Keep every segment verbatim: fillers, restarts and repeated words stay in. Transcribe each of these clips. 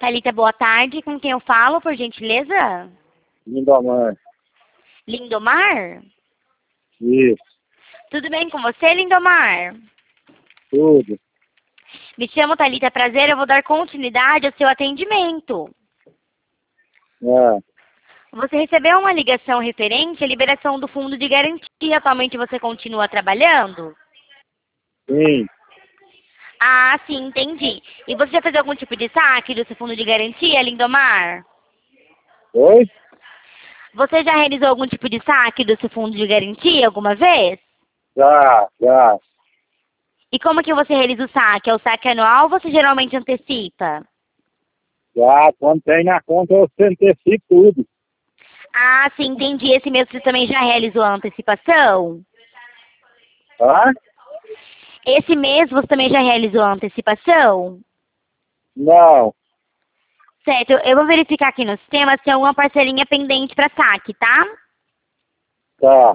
Thalita, boa tarde. Com quem eu falo, por gentileza? Lindomar. Lindomar? Isso, Tudo bem com você, Lindomar? tudo. Me chamo Thalita, prazer. Eu vou dar continuidade ao seu atendimento. É, Você recebeu uma ligação referente à liberação do fundo de garantia. Atualmente você continua trabalhando? sim. Ah, sim, entendi. E você já fez algum tipo de saque do seu fundo de garantia, Lindomar? Oi? Você já realizou algum tipo de saque do seu fundo de garantia alguma vez? Já, já. E como que você realiza o saque? É o saque anual ou você geralmente antecipa? Já, quando tem na conta eu antecipo tudo. Ah, sim, entendi. Esse mês você também já realizou a antecipação? Tá? Esse mês você também já realizou a antecipação? Não, Certo, eu vou verificar aqui no sistema se tem alguma parcelinha pendente para saque, tá? tá.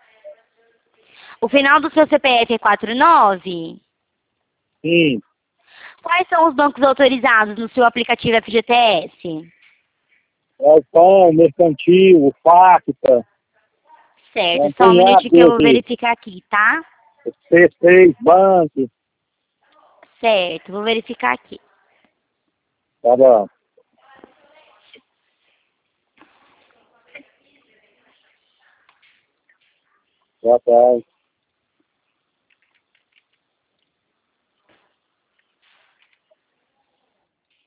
O final do seu C P F é quatro nove? Sim. Quais são os bancos autorizados no seu aplicativo F G T S? É o pão, o mercantil, o Facta, é um Certo, só um punhado minutinho que eu vou desse, verificar aqui, tá? C seis banco. Certo, vou verificar aqui. Tá bom. Boa tarde.